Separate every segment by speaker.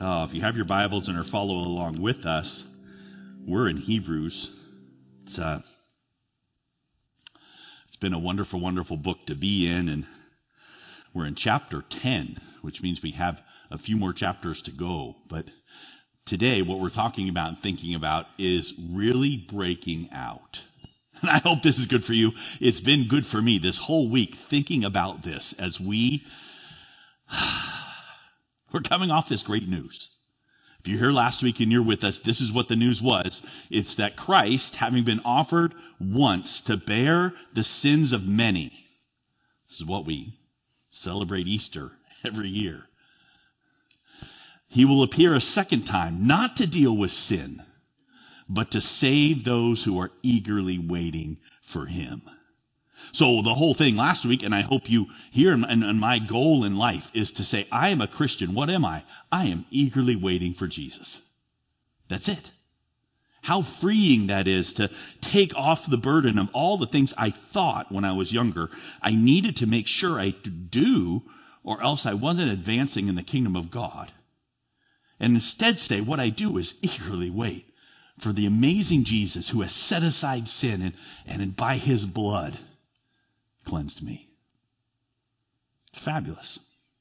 Speaker 1: If you have your Bibles and are following along with us, we're in Hebrews. It's been a wonderful, wonderful book to be in, and we're in chapter 10, which means we have a few more chapters to go. But today, what we're talking about and thinking about is really breaking out. And I hope this is good for you. It's been good for me this whole week thinking about this as we're coming off this great news. If you're here last week and you're with us, this is what the news was. It's that Christ, having been offered once to bear the sins of many, this is what we celebrate Easter every year, he will appear a second time, not to deal with sin, but to save those who are eagerly waiting for him. So the whole thing last week, and I hope you hear, and my goal in life is to say, I am a Christian. What am I? I am eagerly waiting for Jesus. That's it. How freeing that is to take off the burden of all the things I thought when I was younger I needed to make sure I do, or else I wasn't advancing in the kingdom of God. And instead say, what I do is eagerly wait for the amazing Jesus who has set aside sin and by his blood cleansed me. Fabulous.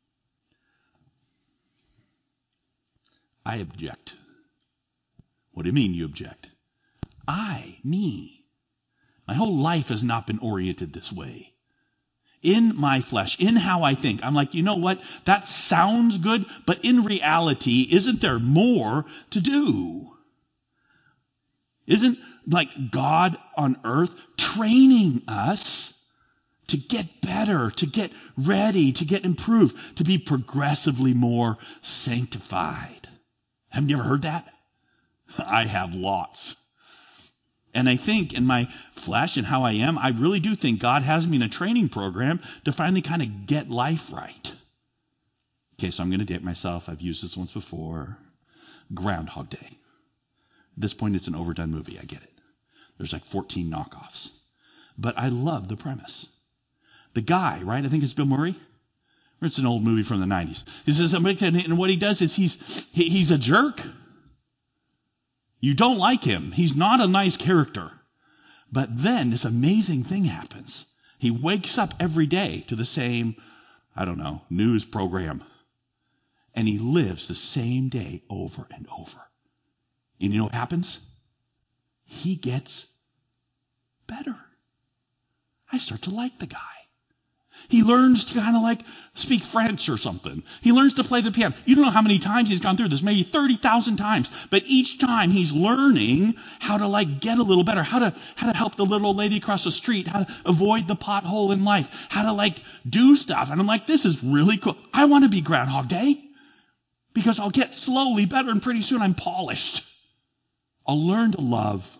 Speaker 1: I object. What do you mean you object? Me. My whole life has not been oriented this way. In my flesh, in how I think, I'm like, you know what? That sounds good, but in reality, isn't there more to do? Isn't like God on earth training us to get better, to get ready, to get improved, to be progressively more sanctified? Have you ever heard that? I have lots. And I think in my flesh and how I am, I really do think God has me in a training program to finally kind of get life right. Okay, so I'm going to date myself. I've used this once before. Groundhog Day. At this point, it's an overdone movie. I get it. There's like 14 knockoffs. But I love the premise. The guy, right? I think it's Bill Murray. Or it's an old movie from the 90s. He says, and what he does is he's a jerk. You don't like him. He's not a nice character. But then this amazing thing happens. He wakes up every day to the same, news program. And he lives the same day over and over. And you know what happens? He gets better. I start to like the guy. He learns to kind of like speak French or something. He learns to play the piano. You don't know how many times he's gone through this, maybe 30,000 times. But each time he's learning how to like get a little better, how to help the little old lady across the street, how to avoid the pothole in life, how to like do stuff. And I'm like, this is really cool. I want to be Groundhog Day because I'll get slowly better and pretty soon I'm polished. I'll learn to love.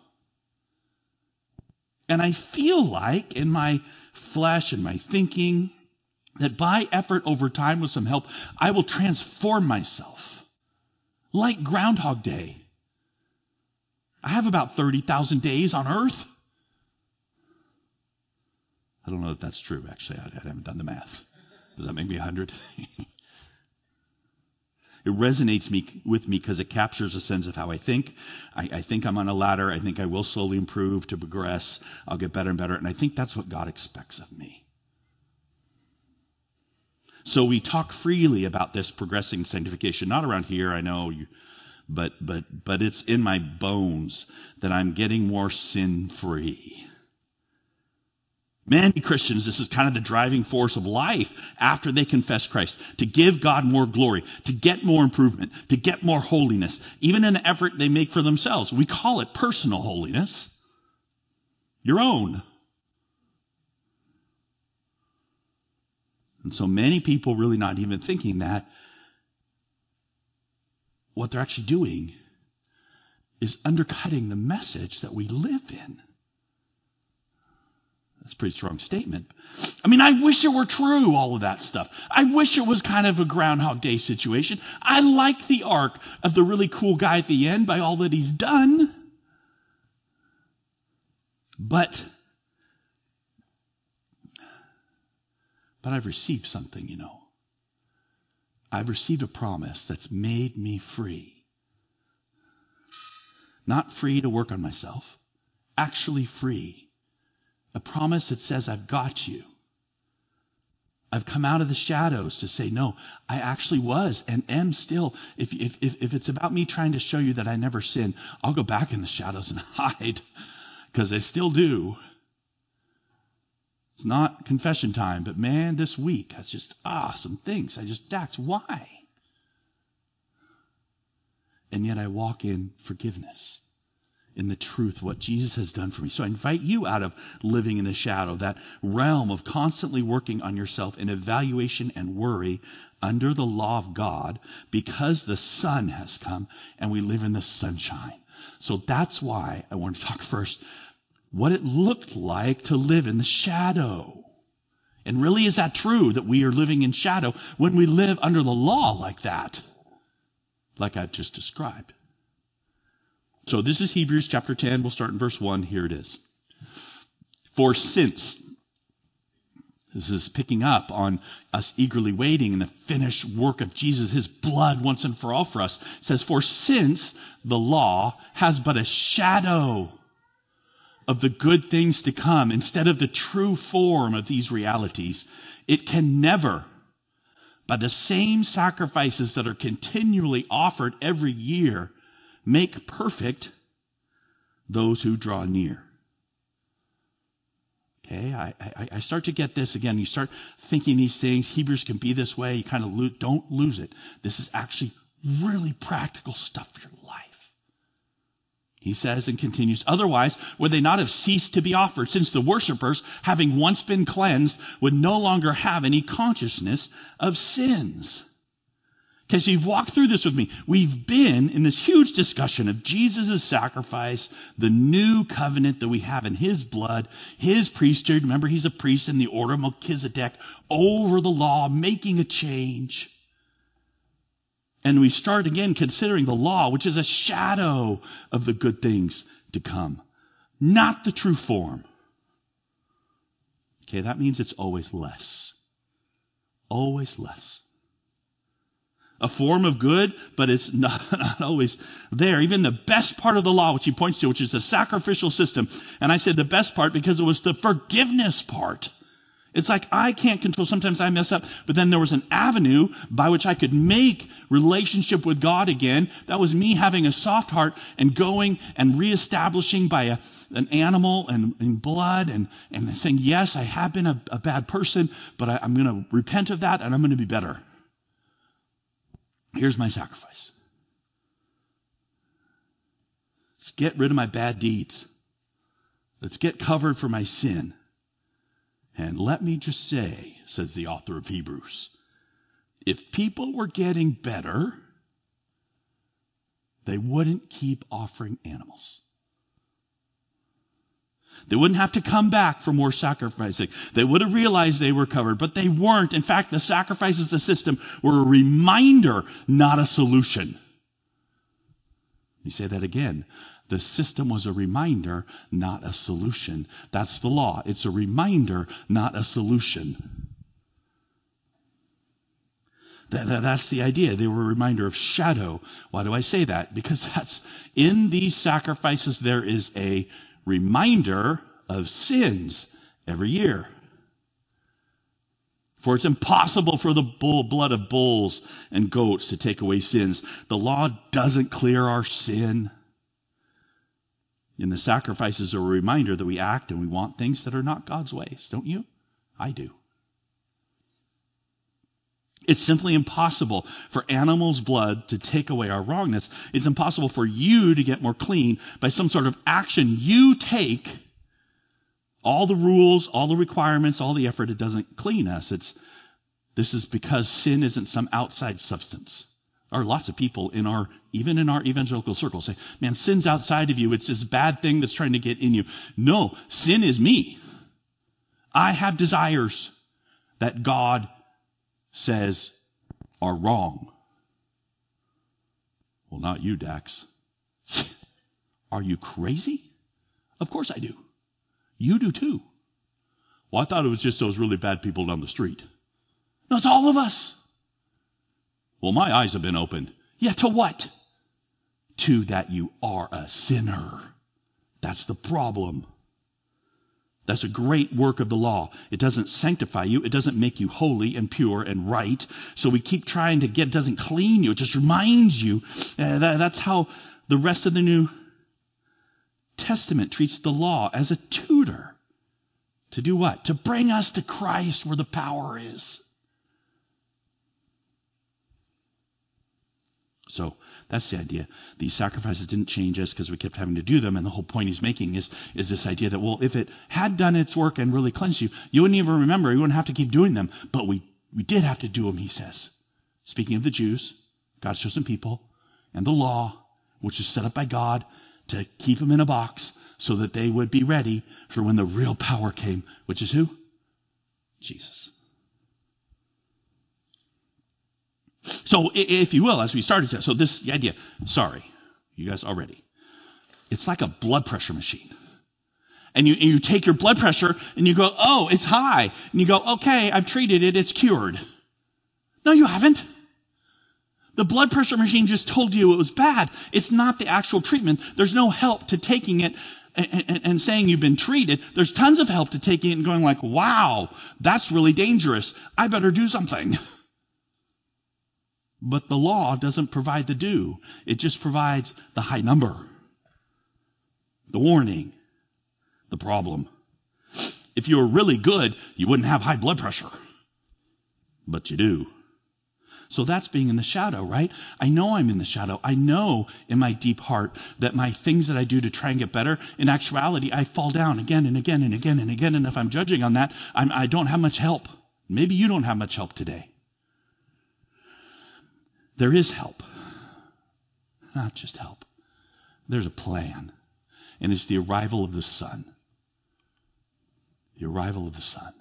Speaker 1: And I feel like in my flesh and my thinking that by effort over time with some help, I will transform myself like Groundhog Day. I have about 30,000 days on earth. I don't know if that's true, actually. I haven't done the math. Does that make me 100? It resonates with me because it captures a sense of how I think. I think I'm on a ladder. I think I will slowly improve to progress. I'll get better and better. And I think that's what God expects of me. So we talk freely about this progressing sanctification. Not around here, I know, but it's in my bones that I'm getting more sin-free. Many Christians, this is kind of the driving force of life after they confess Christ, to give God more glory, to get more improvement, to get more holiness, even in the effort they make for themselves. We call it personal holiness. Your own. And so many people really not even thinking that what they're actually doing is undercutting the message that we live in. That's a pretty strong statement. I mean, I wish it were true, all of that stuff. I wish it was kind of a Groundhog Day situation. I like the arc of the really cool guy at the end by all that he's done. But I've received something, I've received a promise that's made me free. Not free to work on myself, actually free. A promise that says, I've got you. I've come out of the shadows to say, no, I actually was and am still. If it's about me trying to show you that I never sin, I'll go back in the shadows and hide, because I still do. It's not confession time, but man, this week has just, some things. Dax, why? And yet I walk in forgiveness, in the truth, what Jesus has done for me. So I invite you out of living in the shadow, that realm of constantly working on yourself in evaluation and worry under the law of God, because the sun has come and we live in the sunshine. So that's why I want to talk first what it looked like to live in the shadow. And really, is that true that we are living in shadow when we live under the law like that? Like I've just described. So this is Hebrews chapter 10. We'll start in verse 1. Here it is. For since, this is picking up on us eagerly waiting in the finished work of Jesus, his blood once and for all for us. It says, for since the law has but a shadow of the good things to come, instead of the true form of these realities, it can never, by the same sacrifices that are continually offered every year, make perfect those who draw near. Okay, I start to get this again. You start thinking these things. Hebrews can be this way. You kind of don't lose it. This is actually really practical stuff for your life. He says and continues, otherwise would they not have ceased to be offered, since the worshipers, having once been cleansed, would no longer have any consciousness of sins. Because you've walked through this with me. We've been in this huge discussion of Jesus' sacrifice, the new covenant that we have in his blood, his priesthood. Remember, he's a priest in the order of Melchizedek, over the law, making a change. And we start again considering the law, which is a shadow of the good things to come, not the true form. Okay, that means it's always less. Always less. A form of good, but it's not always there. Even the best part of the law, which he points to, which is the sacrificial system. And I said the best part because it was the forgiveness part. It's like I can't control. Sometimes I mess up, but then there was an avenue by which I could make relationship with God again. That was me having a soft heart and going and reestablishing by an animal and blood and saying, yes, I have been a bad person, but I'm going to repent of that and I'm going to be better. Here's my sacrifice. Let's get rid of my bad deeds. Let's get covered for my sin. And let me just say, says the author of Hebrews, if people were getting better, they wouldn't keep offering animals. They wouldn't have to come back for more sacrificing. They would have realized they were covered, but they weren't. In fact, the sacrifices, the system, were a reminder, not a solution. Let me say that again. The system was a reminder, not a solution. That's the law. It's a reminder, not a solution. That's the idea. They were a reminder of shadow. Why do I say that? Because that's in these sacrifices there is a reminder of sins every year. For it's impossible for the blood of bulls and goats to take away sins. The law doesn't clear our sin. And the sacrifices are a reminder that we act and we want things that are not God's ways, don't you? I do. It's simply impossible for animals' blood to take away our wrongness. It's impossible for you to get more clean by some sort of action you take. All the rules, all the requirements, all the effort, it doesn't clean us. This is because sin isn't some outside substance. There are lots of people even in our evangelical circles say, man, sin's outside of you. It's this bad thing that's trying to get in you. No, sin is me. I have desires that God says are wrong. Well, not you, Dax. Are you crazy? Of course I do. You do too. Well, I thought it was just those really bad people down the street. No, it's all of us. Well, my eyes have been opened. Yeah, to what? To that you are a sinner. That's the problem. That's a great work of the law. It doesn't sanctify you. It doesn't make you holy and pure and right. So we keep trying to get, it doesn't clean you. It just reminds you. That's how the rest of the New Testament treats the law, as a tutor. To do what? To bring us to Christ where the power is. So that's the idea. These sacrifices didn't change us because we kept having to do them. And the whole point he's making is this idea that, well, if it had done its work and really cleansed you, you wouldn't even remember. You wouldn't have to keep doing them. But we did have to do them, he says. Speaking of the Jews, God's chosen people, and the law, which is set up by God to keep them in a box so that they would be ready for when the real power came, which is who? Jesus. So if you will, as we started to, so this the idea, sorry, you guys already. It's like a blood pressure machine. And you take your blood pressure and you go, oh, it's high. And you go, okay, I've treated it, it's cured. No, you haven't. The blood pressure machine just told you it was bad. It's not the actual treatment. There's no help to taking it and saying you've been treated. There's tons of help to taking it and going like, wow, that's really dangerous. I better do something. But the law doesn't provide the do. It just provides the high number, the warning, the problem. If you were really good, you wouldn't have high blood pressure. But you do. So that's being in the shadow, right? I know I'm in the shadow. I know in my deep heart that my things that I do to try and get better, in actuality, I fall down again and again and again and again. And if I'm judging on that, I don't have much help. Maybe you don't have much help today. There is help. Not just help. There's a plan. And it's the arrival of the Son. The arrival of the Son.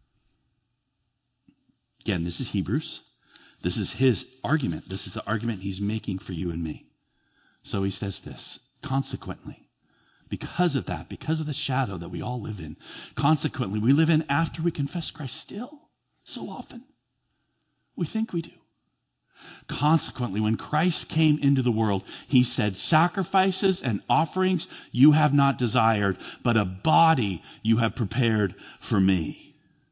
Speaker 1: Again, this is Hebrews. This is his argument. This is the argument he's making for you and me. So he says this, consequently, because of that, because of the shadow that we all live in, consequently, we live in after we confess Christ still. So often. We think we do. Consequently, when Christ came into the world, he said, sacrifices and offerings you have not desired, but a body you have prepared for me.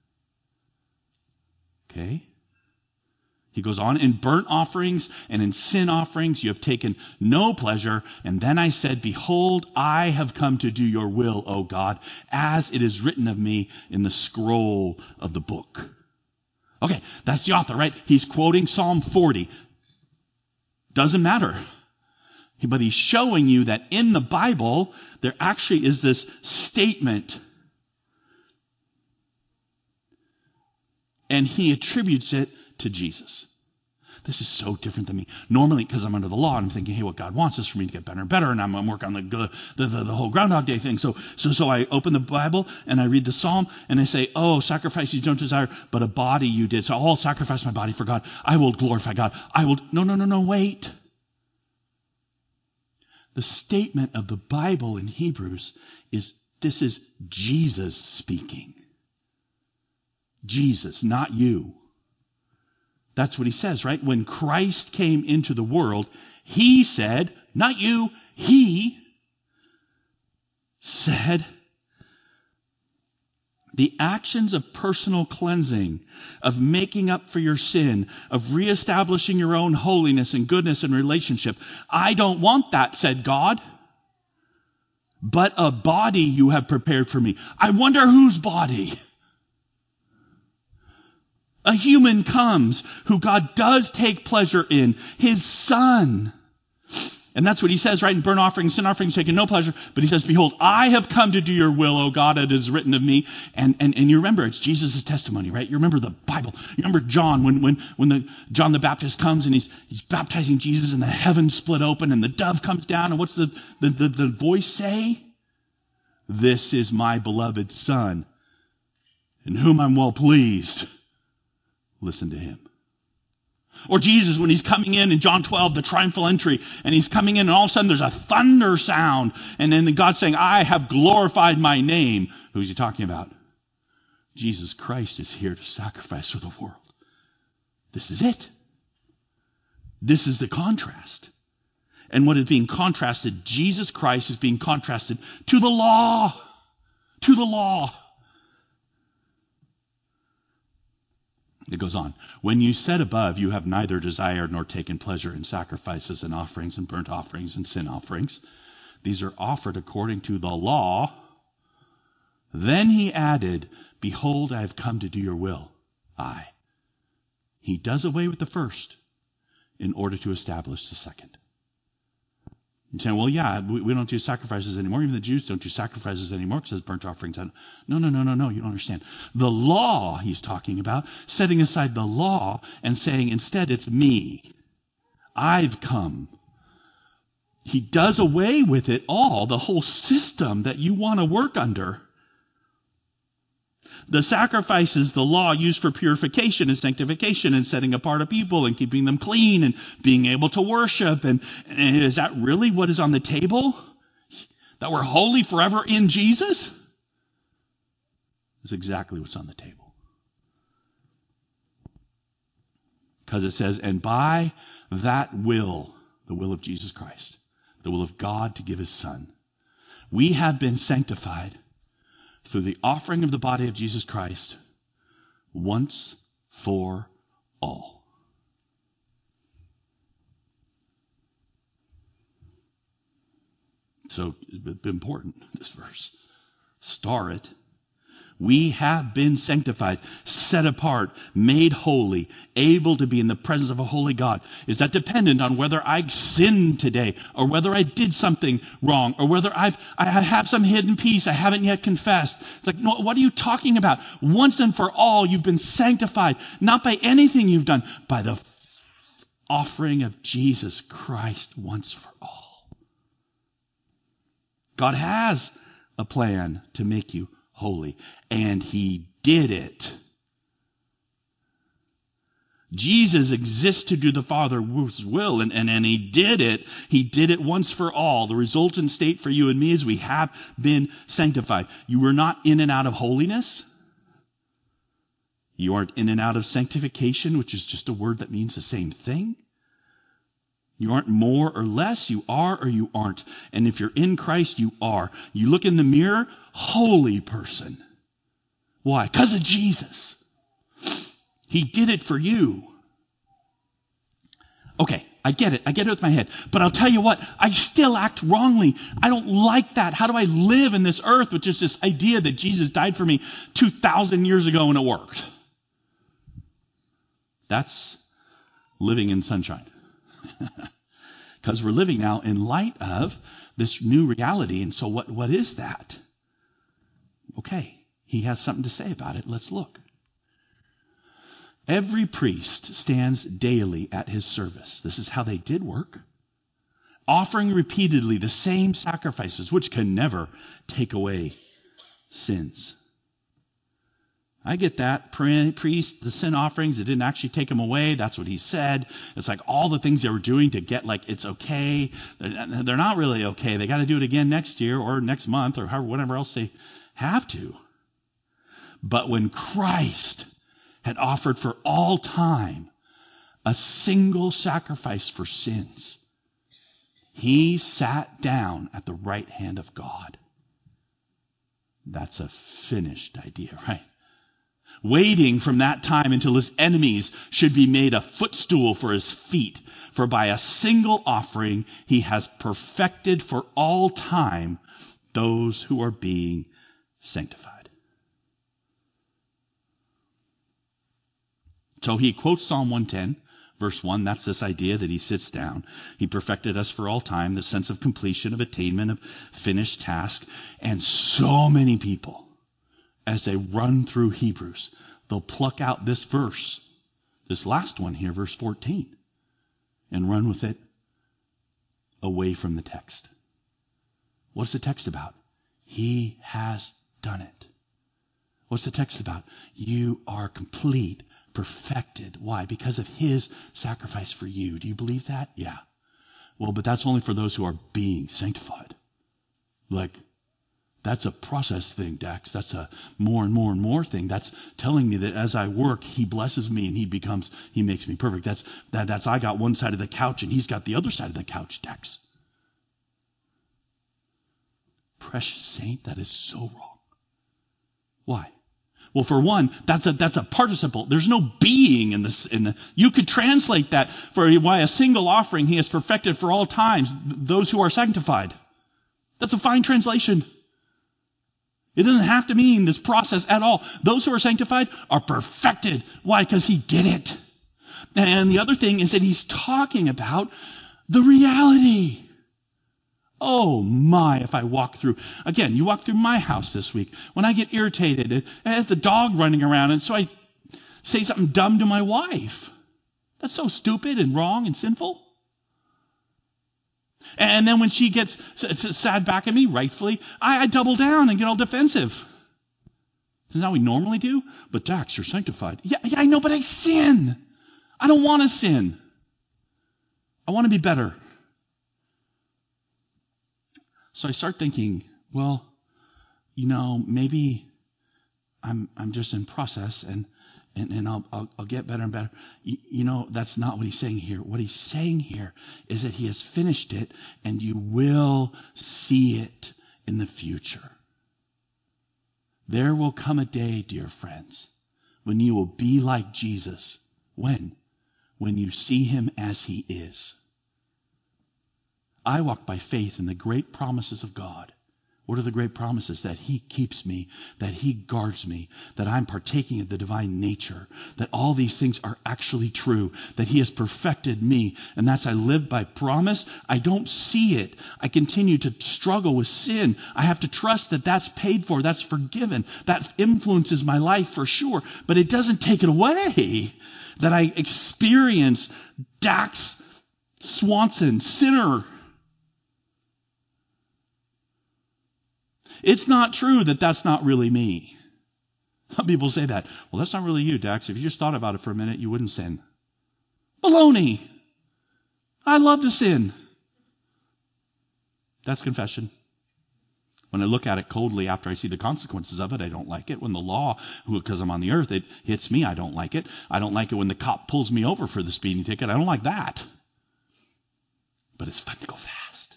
Speaker 1: Okay? He goes on, in burnt offerings and in sin offerings you have taken no pleasure. And then I said, behold, I have come to do your will, O God, as it is written of me in the scroll of the book. Okay, that's the author, right? He's quoting Psalm 40. Doesn't matter. But he's showing you that in the Bible, there actually is this statement. And he attributes it to Jesus. This is so different than me. Normally, because I'm under the law, I'm thinking, hey, what God wants is for me to get better and better, and I'm working on the whole Groundhog Day thing. So I open the Bible, and I read the Psalm, and I say, oh, sacrifice you don't desire, but a body you did. So I'll sacrifice my body for God. I will glorify God. No, wait. The statement of the Bible in Hebrews is, this is Jesus speaking. Jesus, not you. That's what he says, right? When Christ came into the world, he said, not you, he said, the actions of personal cleansing, of making up for your sin, of reestablishing your own holiness and goodness and relationship. I don't want that, said God. But a body you have prepared for me. I wonder whose body? A human comes who God does take pleasure in, his Son. And that's what he says, right? In burnt offerings, sin offerings, taking no pleasure. But he says, behold, I have come to do your will, O God, it is written of me. And you remember, it's Jesus' testimony, right? You remember the Bible. You remember John, when John the Baptist comes and he's baptizing Jesus and the heavens split open and the dove comes down. And what's the voice say? This is my beloved Son, in whom I'm well pleased. Listen to him. Or Jesus, when he's coming in John 12, the triumphal entry, and he's coming in and all of a sudden there's a thunder sound. And then God's saying, I have glorified my name. Who's he talking about? Jesus Christ is here to sacrifice for the world. This is it. This is the contrast. And what is being contrasted, Jesus Christ is being contrasted to the law. To the law. It goes on. When you said above, you have neither desired nor taken pleasure in sacrifices and offerings and burnt offerings and sin offerings. These are offered according to the law. Then he added, behold, I have come to do your will. Aye. He does away with the first in order to establish the second. You're saying, well, yeah, we don't do sacrifices anymore. Even the Jews don't do sacrifices anymore because it's burnt offerings. No, you don't understand. The law he's talking about, setting aside the law and saying instead it's me. I've come. He does away with it all, the whole system that you want to work under. The sacrifices the law used for purification and sanctification and setting apart a people and keeping them clean and being able to worship. And is that really what is on the table? That we're holy forever in Jesus? That's exactly what's on the table. Because it says, and by that will, the will of Jesus Christ, the will of God to give his Son, we have been sanctified through the offering of the body of Jesus Christ once for all. So it's important, this verse. Star it. We have been sanctified, set apart, made holy, able to be in the presence of a holy God. Is that dependent on whether I sinned today or whether I did something wrong or whether I have some hidden piece I haven't yet confessed? It's like, no, what are you talking about? Once and for all, you've been sanctified, not by anything you've done, by the offering of Jesus Christ once for all. God has a plan to make you holy, and he did it. Jesus exists to do the Father's will, and he did it. He did it once for all. The resultant state for you and me is we have been sanctified. You were not in and out of holiness. You aren't in and out of sanctification, which is just a word that means the same thing. You aren't more or less. You are or you aren't. And if you're in Christ, you are. You look in the mirror, holy person. Why? Because of Jesus. He did it for you. Okay, I get it. I get it with my head. But I'll tell you what, I still act wrongly. I don't like that. How do I live in this earth with just this idea that Jesus died for me 2,000 years ago and it worked? That's living in sunshine. Because we're living now in light of this new reality. And so what is that? Okay, he has something to say about it. Let's look. Every priest stands daily at his service. This is how they did work. Offering repeatedly the same sacrifices, which can never take away sins. I get that. Priest, the sin offerings, it didn't actually take them away. That's what he said. It's like all the things they were doing to get like it's okay. They're not really okay. They got to do it again next year or next month or whatever else they have to. But when Christ had offered for all time a single sacrifice for sins, he sat down at the right hand of God. That's a finished idea, right? Waiting from that time until his enemies should be made a footstool for his feet. For by a single offering he has perfected for all time those who are being sanctified. So he quotes Psalm 110, verse 1. That's this idea that he sits down. He perfected us for all time, the sense of completion, of attainment, of finished task. And so many people, as they run through Hebrews, they'll pluck out this verse, this last one here, verse 14, and run with it away from the text. What's the text about? He has done it. What's the text about? You are complete, perfected. Why? Because of his sacrifice for you. Do you believe that? Yeah. Well, but that's only for those who are being sanctified. Like, That's a process thing, Dax. That's a more and more and more thing. That's telling me that as I work, he blesses me and he makes me perfect. That's I got one side of the couch and he's got the other side of the couch, Dax. Precious saint, that is so wrong. Why? Well, for one, that's a participle. There's no being in this. You could translate that for why a single offering he has perfected for all times those who are sanctified. That's a fine translation. It doesn't have to mean this process at all. Those who are sanctified are perfected. Why? Because he did it. And the other thing is that he's talking about the reality. Oh my, if I walk through, again, you walk through my house this week, when I get irritated, and have the dog running around, and so I say something dumb to my wife. That's so stupid and wrong and sinful. And then when she gets sad back at me, rightfully, I double down and get all defensive. This is how we normally do. But Dax, you're sanctified. Yeah, I know, but I sin. I don't want to sin. I want to be better. So I start thinking, well, maybe I'm just in process and I'll get better and better. That's not what he's saying here. What he's saying here is that he has finished it and you will see it in the future. There will come a day, dear friends, when you will be like Jesus. When? When you see him as he is. I walk by faith in the great promises of God. What are the great promises? That he keeps me, that he guards me, that I'm partaking of the divine nature, that all these things are actually true, that he has perfected me, and that's I live by promise. I don't see it. I continue to struggle with sin. I have to trust that that's paid for, that's forgiven, that influences my life for sure, but it doesn't take it away that I experience Dax Swanson, sinner. It's not true that that's not really me. Some people say that. Well, that's not really you, Dax. If you just thought about it for a minute, you wouldn't sin. Baloney. I love to sin. That's confession. When I look at it coldly after I see the consequences of it, I don't like it. When the law, because I'm on the earth, it hits me, I don't like it. I don't like it when the cop pulls me over for the speeding ticket. I don't like that. But it's fun to go fast.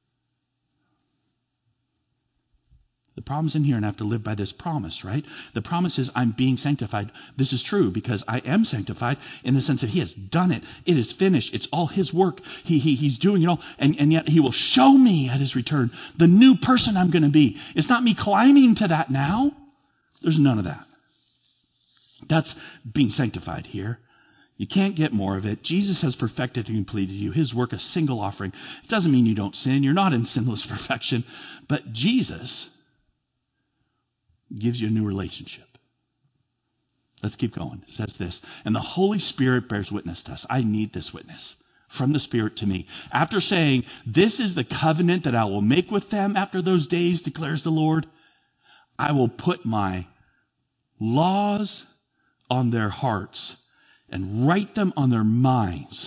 Speaker 1: The problem's in here, and I have to live by this promise, right? The promise is I'm being sanctified. This is true because I am sanctified in the sense that he has done it. It is finished. It's all his work. He's doing it all. And yet he will show me at his return the new person I'm going to be. It's not me climbing to that now. There's none of that. That's being sanctified here. You can't get more of it. Jesus has perfected and completed you. His work, a single offering. It doesn't mean you don't sin. You're not in sinless perfection. But Jesus gives you a new relationship. Let's keep going. It says this, and the Holy Spirit bears witness to us. I need this witness from the Spirit to me. After saying, this is the covenant that I will make with them after those days, declares the Lord, I will put my laws on their hearts and write them on their minds.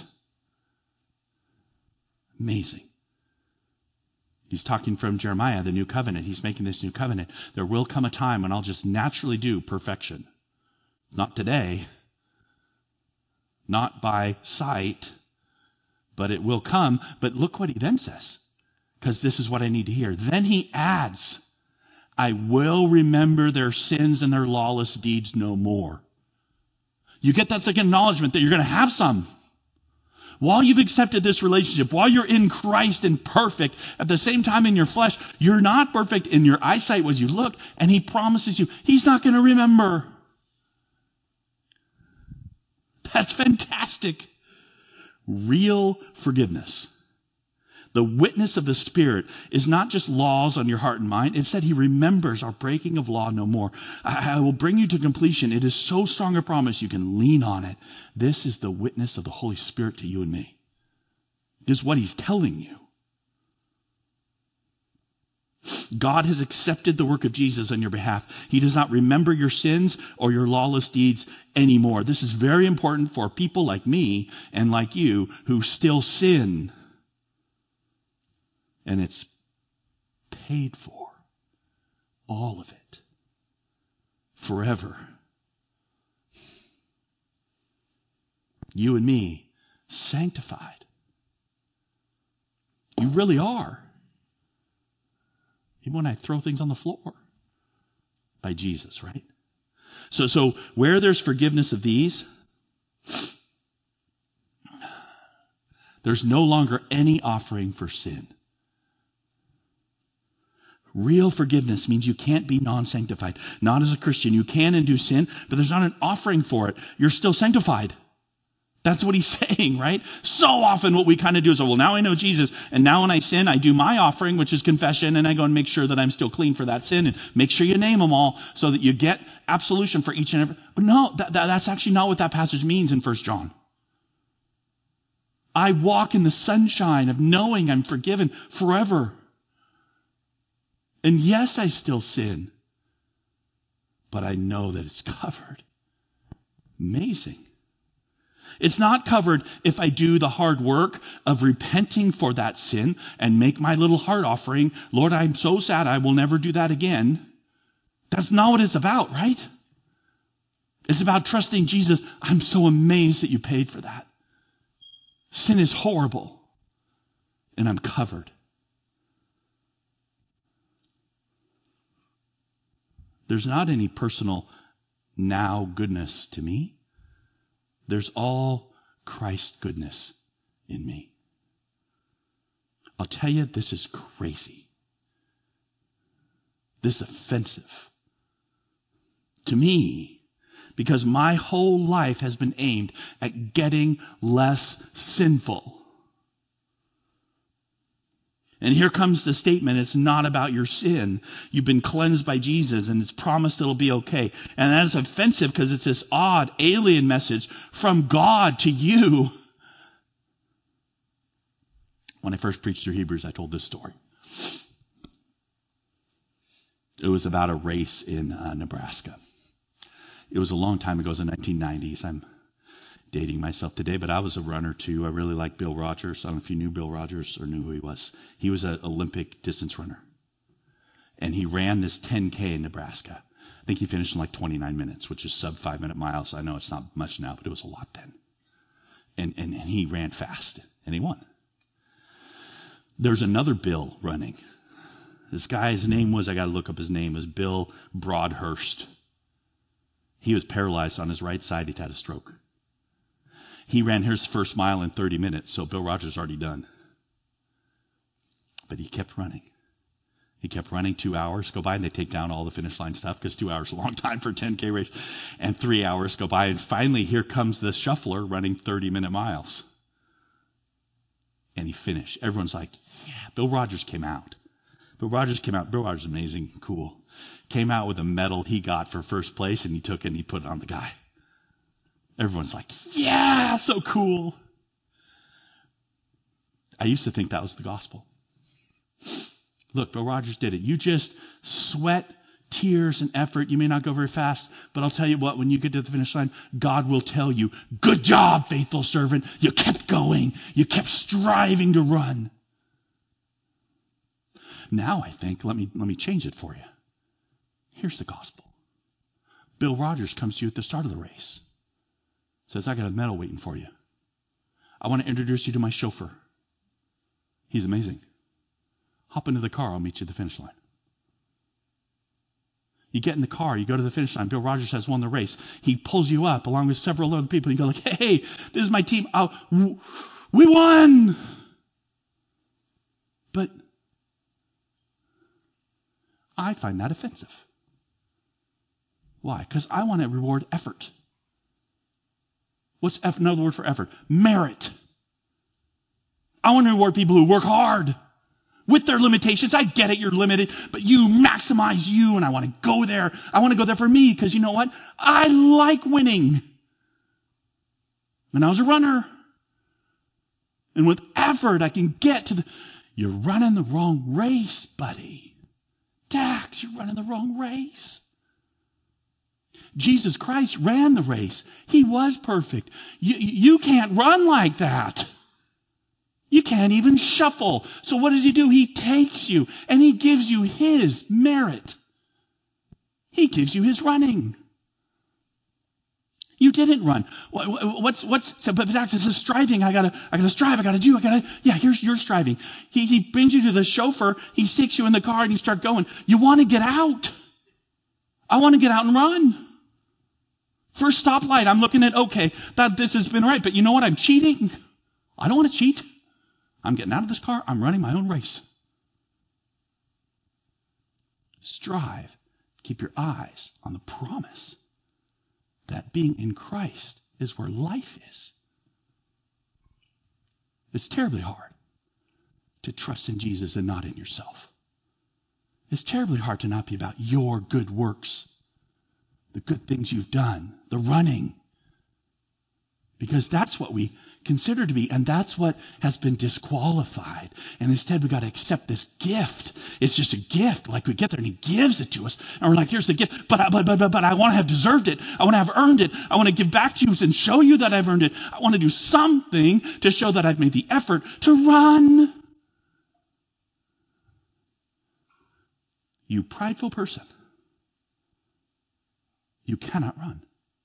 Speaker 1: Amazing. He's talking from Jeremiah, the new covenant. He's making this new covenant. There will come a time when I'll just naturally do perfection. Not today. Not by sight. But it will come. But look what he then says. Because this is what I need to hear. Then he adds, I will remember their sins and their lawless deeds no more. You get that second acknowledgement that you're going to have some. While you've accepted this relationship, while you're in Christ and perfect, at the same time in your flesh, you're not perfect in your eyesight as you look, and he promises you, he's not going to remember. That's fantastic. Real forgiveness. The witness of the Spirit is not just laws on your heart and mind. It said he remembers our breaking of law no more. I will bring you to completion. It is so strong a promise you can lean on it. This is the witness of the Holy Spirit to you and me. This is what he's telling you. God has accepted the work of Jesus on your behalf. He does not remember your sins or your lawless deeds anymore. This is very important for people like me and like you who still sin. And it's paid for. All of it. Forever. You and me, sanctified. You really are. Even when I throw things on the floor. By Jesus, right? So where there's forgiveness of these, there's no longer any offering for sin. Real forgiveness means you can't be non-sanctified. Not as a Christian. You can and do sin, but there's not an offering for it. You're still sanctified. That's what he's saying, right? So often what we kind of do is, well, now I know Jesus, and now when I sin, I do my offering, which is confession, and I go and make sure that I'm still clean for that sin, and make sure you name them all so that you get absolution for each and every. No, that's actually not what that passage means in 1 John. I walk in the sunshine of knowing I'm forgiven forever. And yes, I still sin, but I know that it's covered. Amazing. It's not covered if I do the hard work of repenting for that sin and make my little heart offering. Lord, I'm so sad I will never do that again. That's not what it's about, right? It's about trusting Jesus. I'm so amazed that you paid for that. Sin is horrible, and I'm covered. There's not any personal now goodness to me. There's all Christ's goodness in me. I'll tell you, this is crazy. This is offensive to me because my whole life has been aimed at getting less sinful. And here comes the statement, it's not about your sin. You've been cleansed by Jesus and it's promised it'll be okay. And that is offensive because it's this odd alien message from God to you. When I first preached through Hebrews, I told this story. It was about a race in Nebraska. It was a long time ago. It was the 1990s. I'm dating myself today, but I was a runner too. I really liked Bill Rogers. I don't know if you knew Bill Rogers or knew who he was. He was an Olympic distance runner. And he ran this 10K in Nebraska. I think he finished in like 29 minutes, which is sub 5-minute miles. I know it's not much now, but it was a lot then. And he ran fast, and he won. There's another Bill running. This guy's name was, I got to look up his name, was Bill Broadhurst. He was paralyzed on his right side. He'd had a stroke. He ran his first mile in 30 minutes, so Bill Rogers already done. But he kept running. He kept running. 2 hours go by, and they take down all the finish line stuff because 2 hours is a long time for a 10K race. And 3 hours go by, and finally here comes the shuffler running 30-minute miles. And he finished. Everyone's like, yeah. Bill Rogers came out. Bill Rogers is amazing, cool. Came out with a medal he got for first place, and he took it and he put it on the guy. Everyone's like, yeah, so cool. I used to think that was the gospel. Look, Bill Rogers did it. You just sweat, tears, and effort. You may not go very fast, but I'll tell you what, when you get to the finish line, God will tell you, good job, faithful servant. You kept going. You kept striving to run. Now I think, let me change it for you. Here's the gospel. Bill Rogers comes to you at the start of the race. Says, I got a medal waiting for you. I want to introduce you to my chauffeur. He's amazing. Hop into the car. I'll meet you at the finish line. You get in the car. You go to the finish line. Bill Rogers has won the race. He pulls you up along with several other people. You go like, hey, this is my team. We won. But I find that offensive. Why? Because I want to reward effort. What's another word for effort? Merit. I want to reward people who work hard with their limitations. I get it, you're limited, but you maximize you, and I want to go there. I want to go there for me because you know what? I like winning. When I was a runner, and with effort, I can get to the... You're running the wrong race, buddy. Dax, you're running the wrong race. Jesus Christ ran the race. He was perfect. You can't run like that. You can't even shuffle. So what does he do? He takes you and he gives you his merit. He gives you his running. You didn't run. But Dax, this is striving. I gotta strive. Here's your striving. He brings you to the chauffeur. He sticks you in the car and you start going. You want to get out. I want to get out and run. First stoplight, I'm looking at, okay, this has been right. But you know what? I'm cheating. I don't want to cheat. I'm getting out of this car. I'm running my own race. Strive. Keep your eyes on the promise that being in Christ is where life is. It's terribly hard to trust in Jesus and not in yourself. It's terribly hard to not be about your good works, the good things you've done, the running. Because that's what we consider to be, and that's what has been disqualified. And instead we've got to accept this gift. It's just a gift. Like we get there and he gives it to us. And we're like, here's the gift. But I want to have deserved it. I want to have earned it. I want to give back to you and show you that I've earned it. I want to do something to show that I've made the effort to run. You prideful person. You cannot run.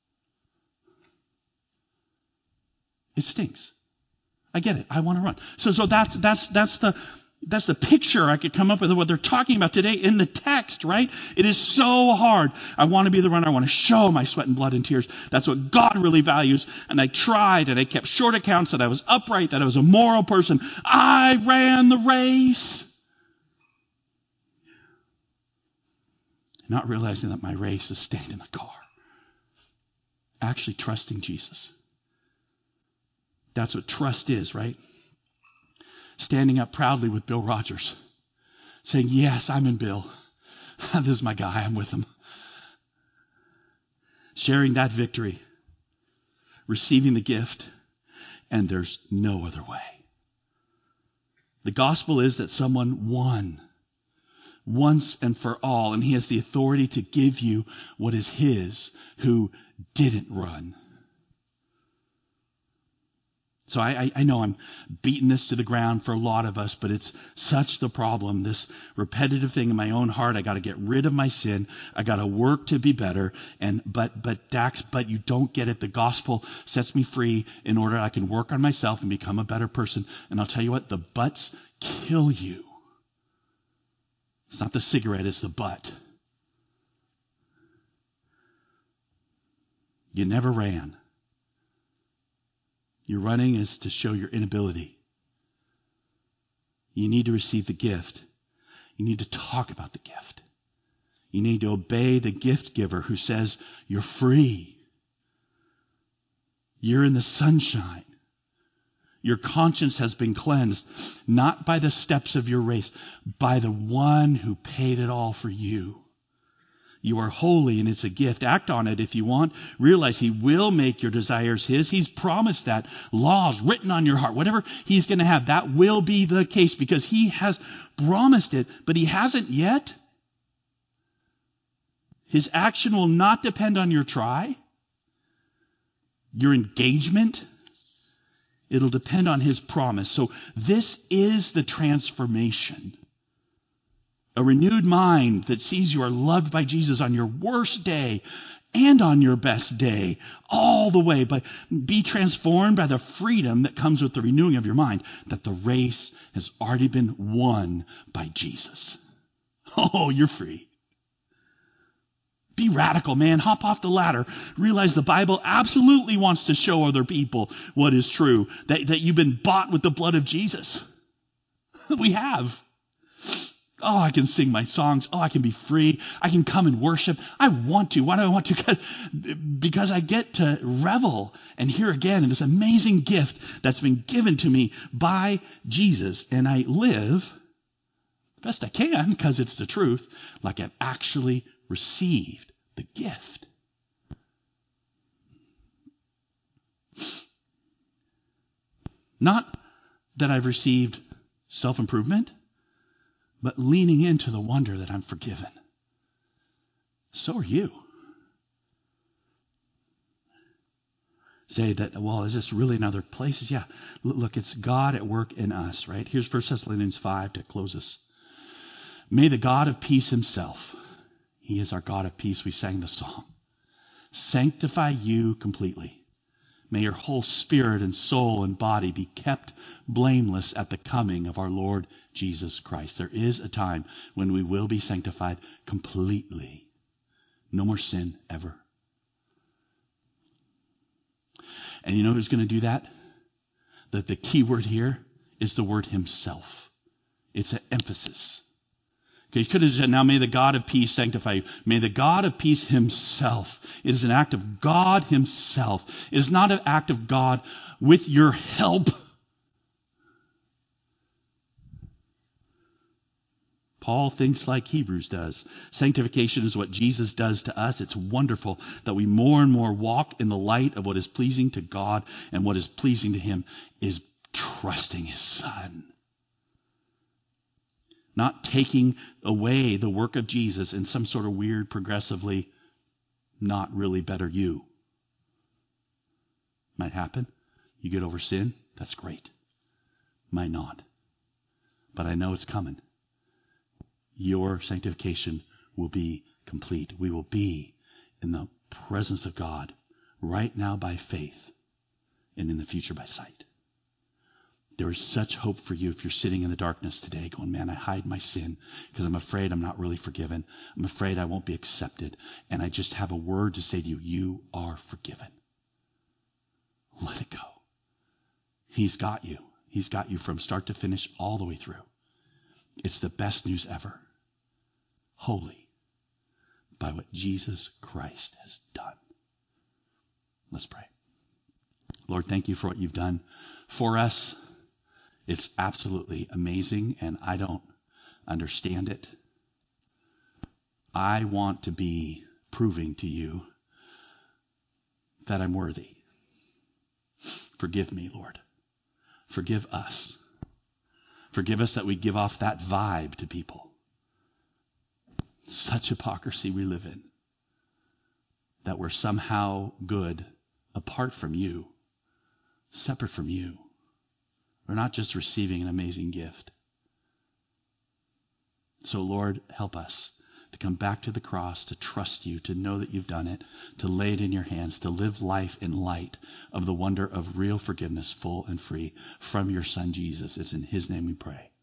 Speaker 1: It stinks. I get it. I want to run. So that's the picture I could come up with of what they're talking about today in the text, right? It is so hard. I want to be the runner. I want to show my sweat and blood and tears. That's what God really values. And I tried and I kept short accounts that I was upright, that I was a moral person. I ran the race. Not realizing that my race is staying in the car. Actually trusting Jesus. That's what trust is, right? Standing up proudly with Bill Rogers. Saying, yes, I'm in Bill. This is my guy. I'm with him. Sharing that victory. Receiving the gift. And there's no other way. The gospel is that someone won. Once and for all. And he has the authority to give you what is his who didn't run. So I know I'm beating this to the ground for a lot of us, but it's such the problem. This repetitive thing in my own heart. I got to get rid of my sin. I got to work to be better. But Dax, you don't get it. The gospel sets me free in order I can work on myself and become a better person. And I'll tell you what, the buts kill you. It's not the cigarette, it's the butt. You never ran. Your running is to show your inability. You need to receive the gift. You need to talk about the gift. You need to obey the gift giver who says, you're free. You're in the sunshine. Your conscience has been cleansed, not by the steps of your race, by the one who paid it all for you. You are holy and it's a gift. Act on it if you want. Realize he will make your desires his. He's promised that. Laws written on your heart. Whatever he's going to have, that will be the case because he has promised it, but he hasn't yet. His action will not depend on your try, your engagement. It'll depend on his promise. So this is the transformation. A renewed mind that sees you are loved by Jesus on your worst day and on your best day, all the way. But be transformed by the freedom that comes with the renewing of your mind, that the race has already been won by Jesus. Oh, you're free. Be radical, man. Hop off the ladder. Realize the Bible absolutely wants to show other people what is true, that you've been bought with the blood of Jesus. We have. Oh, I can sing my songs. Oh, I can be free. I can come and worship. I want to. Why do I want to? Because I get to revel and hear again in this amazing gift that's been given to me by Jesus. And I live the best I can, because it's the truth, like I've actually received the gift. Not that I've received self-improvement, but leaning into the wonder that I'm forgiven. So are you. Say that, well, is this really in other places? Yeah. Look, it's God at work in us, right? Here's 1 Thessalonians 5 to close us. May the God of peace himself He is our God of peace. We sang the song. Sanctify you completely. May your whole spirit and soul and body be kept blameless at the coming of our Lord Jesus Christ. There is a time when we will be sanctified completely. No more sin ever. And you know who's going to do that? The key word here is the word himself. It's an emphasis. Okay, you could have said, now may the God of peace sanctify you. May the God of peace himself. It is an act of God himself. It is not an act of God with your help. Paul thinks like Hebrews does. Sanctification is what Jesus does to us. It's wonderful that we more and more walk in the light of what is pleasing to God, and what is pleasing to him is trusting his Son. Not taking away the work of Jesus in some sort of weird, progressively, not really better you. Might happen. You get over sin. That's great. Might not. But I know it's coming. Your sanctification will be complete. We will be in the presence of God right now by faith, and in the future by sight. There is such hope for you if you're sitting in the darkness today going, man, I hide my sin because I'm afraid I'm not really forgiven. I'm afraid I won't be accepted. And I just have a word to say to you. You are forgiven. Let it go. He's got you. He's got you from start to finish all the way through. It's the best news ever. Holy by what Jesus Christ has done. Let's pray. Lord, thank you for what you've done for us. It's absolutely amazing, and I don't understand it. I want to be proving to you that I'm worthy. Forgive me, Lord. Forgive us. Forgive us that we give off that vibe to people. Such hypocrisy we live in. That we're somehow good apart from you, separate from you. We're not just receiving an amazing gift. So Lord, help us to come back to the cross, to trust you, to know that you've done it, to lay it in your hands, to live life in light of the wonder of real forgiveness, full and free, from your Son Jesus. It's in his name we pray.